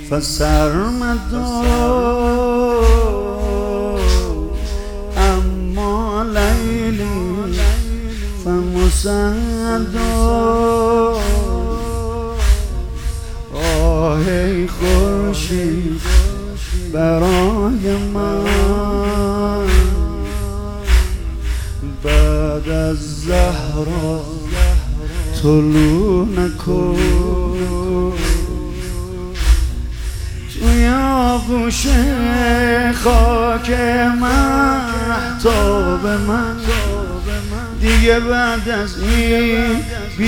فسرمدا اما لیلی فمسدا آه ای خورشید برای من بعد از زهرا طلوع نکن توی آغوش خاک مهتاب من دیگه بعد از این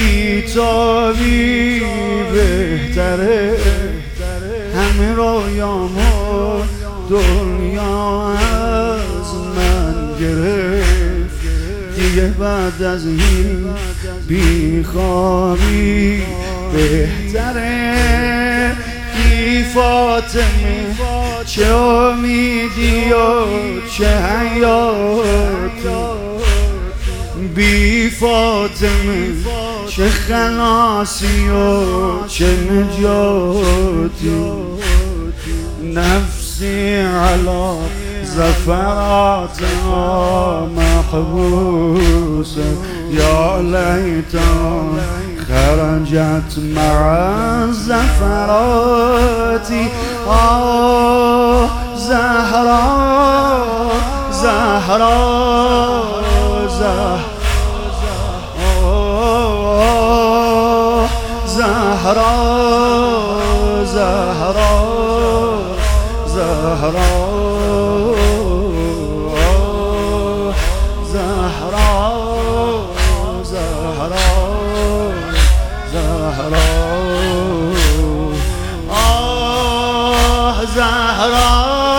بیتابی بهتره همه رویام و دنیا از من گرفت دیگه بعد از این بیخوابی بهتره بی فاطمه چه امیدی و چه حیاتی بی فاطمه چه خلاصی و چه نجاتی نفسی علی زفراتها محبوسه یا لیتا خرجت مع زفراتی آه زهرا زهرا زهرا زهرا زهرا زهرا زهرا زهرا آه زهرا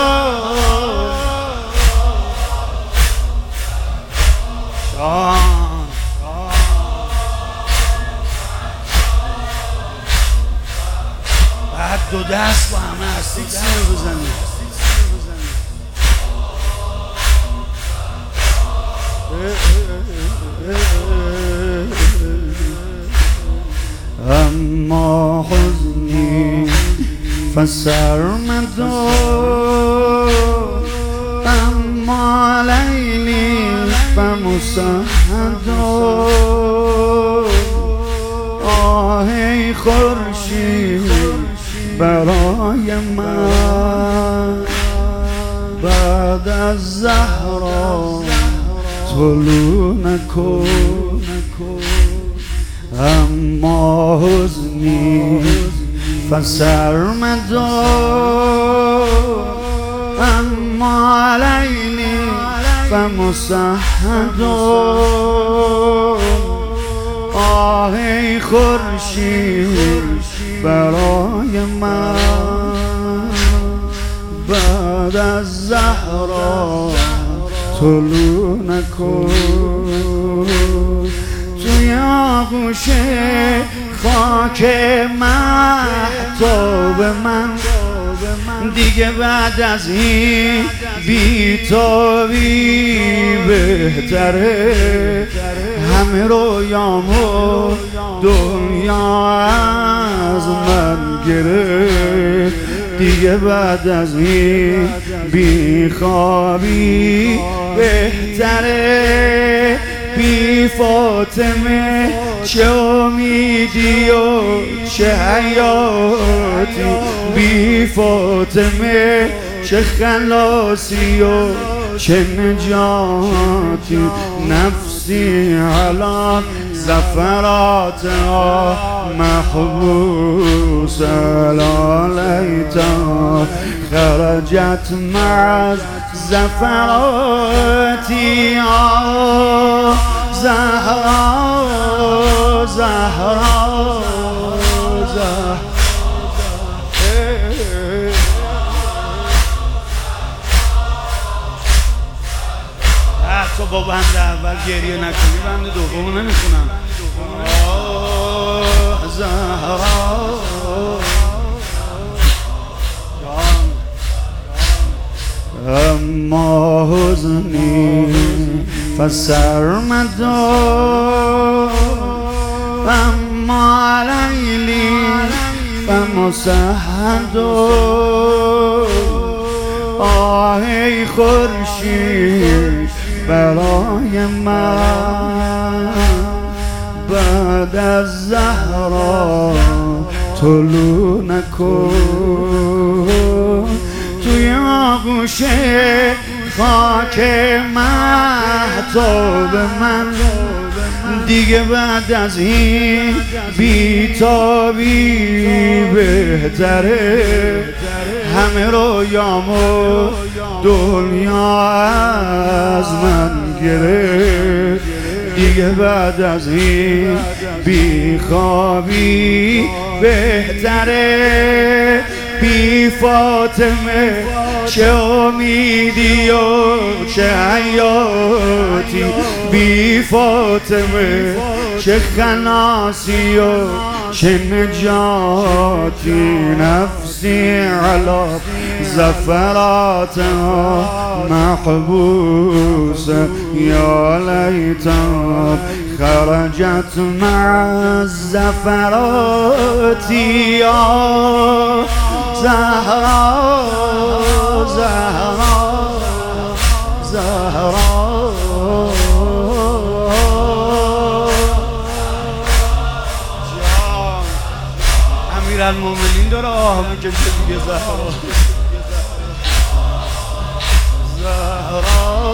بعد دو دست با همه هستید سیر بزنید اما حزنی فسرمدا اما لیلی فمسدا آه ای خورشید برای من بعد از زهرا طلوع نکن اما حزنی فسرمدا اما لیلی فمسدا آه ای خورشید برای من بعد از زهرا طلوع نکن توی آغوش خاک مهتاب من دیگه بعد از این بیتابی بهتره همه رویام و دنیا از من گرفت دیگه بعد از این بیخوابی بهتره بی فاطمه چه امیدی و چه حیاتی بی فاطمه چه خلاصی و چه نجاتی نفسی علی زفراتها محبوسه لا لیتا خرجت مع زفراتی زهرا زهرا تو با بند اول گریه نکنی بند دوم نمیخونم زهرا اما حزنی فسرمدا اما لیلی غم و سحر و آه ای خورشید برای من بعد از زهرا طلوع نکن توی آغوش خاک مهتاب من دیگه بعد از این بیتابی بهتره همه رویامو دنیا از من گرفت دیگه بعد از این بیخوابی بهتره بی فاطمه چه امیدی و چه حیاتی بی فاطمه چه خلاصی و چه نجاتی نفسی علا زفراتها محبوسه یا لیتها خرجت مع الزفرات یا زهرا زهرا زهرا امیرالمومنین داره آه میکشه دیگه زهرا زهرا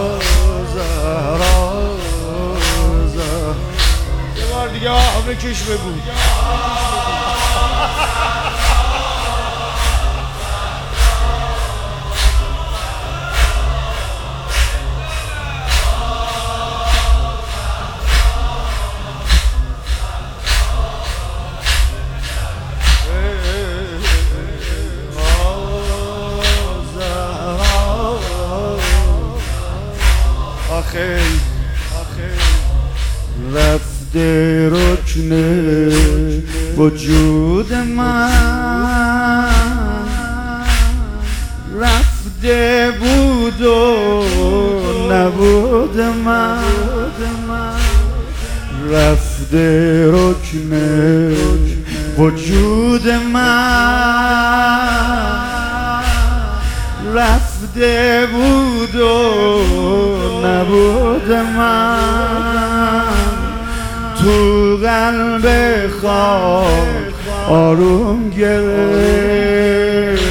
زهرا زهرا یه بار دیگه آه بکش بگو رفته رکن وجود من رفته بود و نبود من رفته رکن وجود من رفته بود و نبود من تو قلب خاک آروم گرفت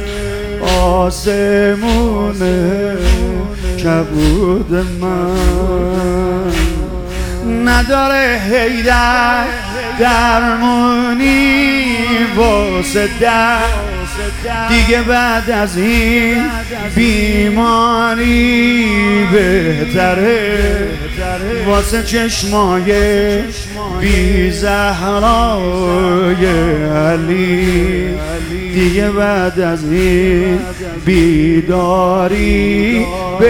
آسمون کبود من نداره حیدر درمونی واسه درد دیگه بعد از این بیماری بهتره واسه چشمای بی زهرای علی دیگه بعد از این بیداری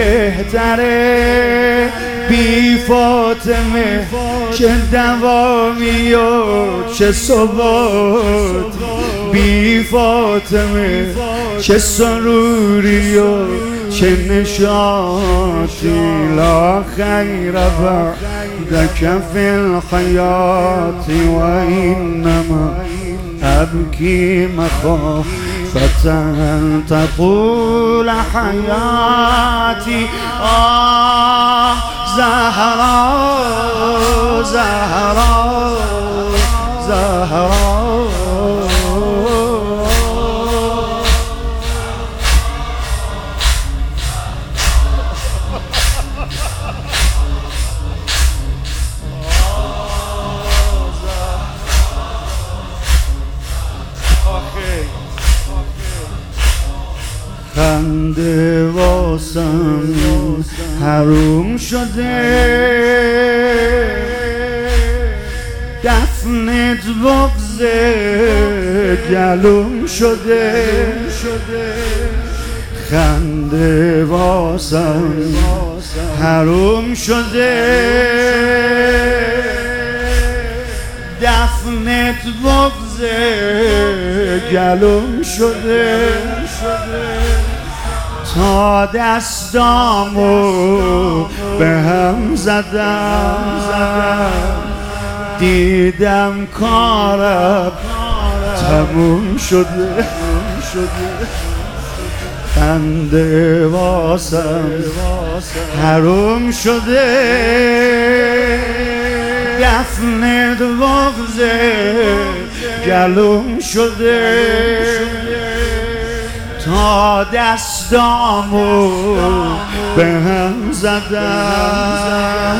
بهتره بی فاطمه چه دوامی و چه ثبات بی فاطمه چه سروری و چه نشاطی لا خیر بعدک فی الحیات و انما ابکی مخافة تطول حیاتی آه زهرا زهرا زهرا خنده واسم حروم شده دفنت بغض گلوم شده خنده واسم حروم شده دفنت بغض گلوم شده تا دستامو به هم زدم دیدم کارم تموم شده خنده واسم حروم شده دفنت بغزه گلوم شده تا دستامو به هم زدم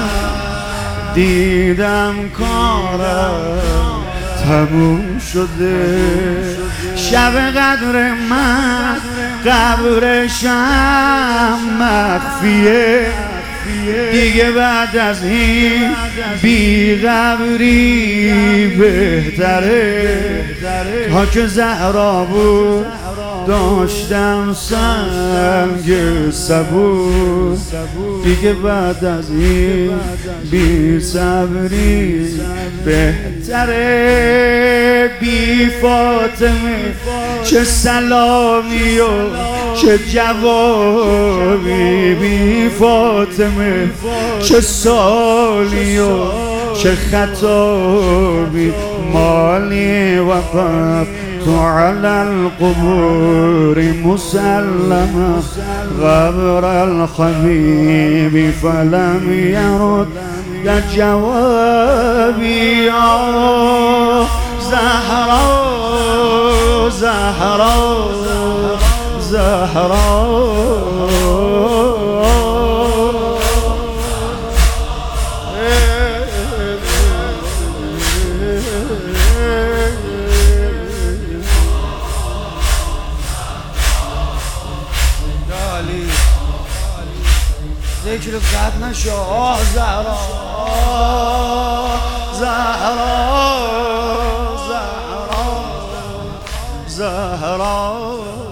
دیدم کارم تموم شده شب قدر من قبرشم مخفیه دیگه بعد از این بی قبری بهتره تا که زهرا بود داشتم سنگ صبور دیگه بعد از این بی صبری بهتره بی فاطمه چه سلامی و چه جوابی بی فاطمه چه سالی و چه خطابی مالی وقف تو على القبور مسلمة غبر الخبيب فلم يرد جوابي زهراء زهراء زهراء ذکر قد نشو زهرا زهرا زهرا زهرا